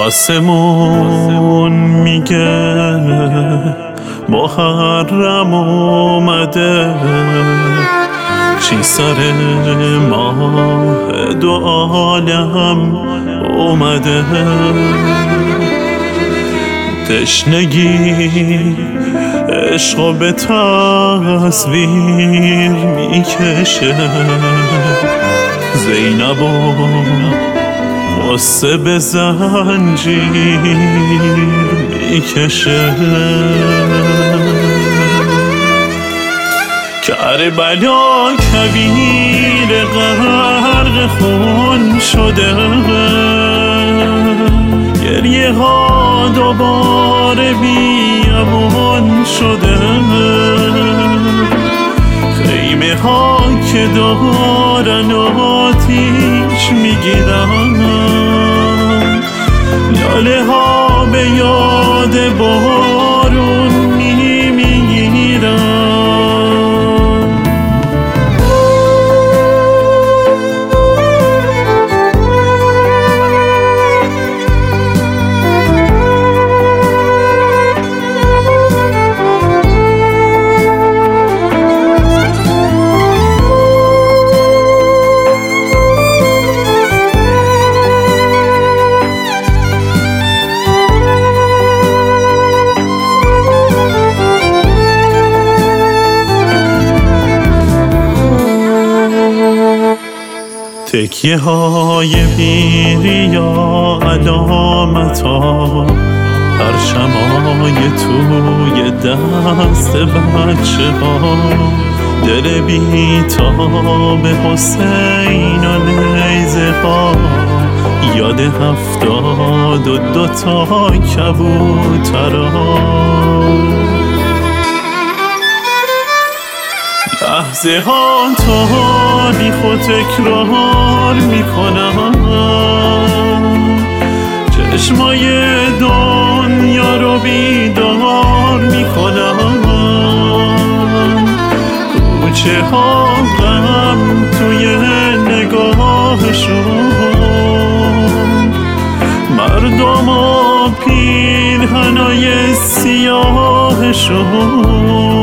آسمون میگه محرم اومده، چی سر ماه دو عالم اومده. تشنگی عشقو به تصویر میکشه، زینبو قصه به زنجیر میکشه. کربلا کویر غرق خون شده، گریه ها دوباره بیامون شده. خیمه ها که دارن آتیش میگیرن، لاله ها به یاد بارون میمیرن. تکیه های پیری یا علامت ها، پرچمای توی دست بچه ها، دل بیتاب حسین و نیزه ها، یاد 72 تا کبوترها. لحظه ها تاریخ و تکرار میکنم، چشمای دنیا رو بیدار میکنم. کوچه ها غم توی نگاهشون، مردم و پیرهنای سیاهشون.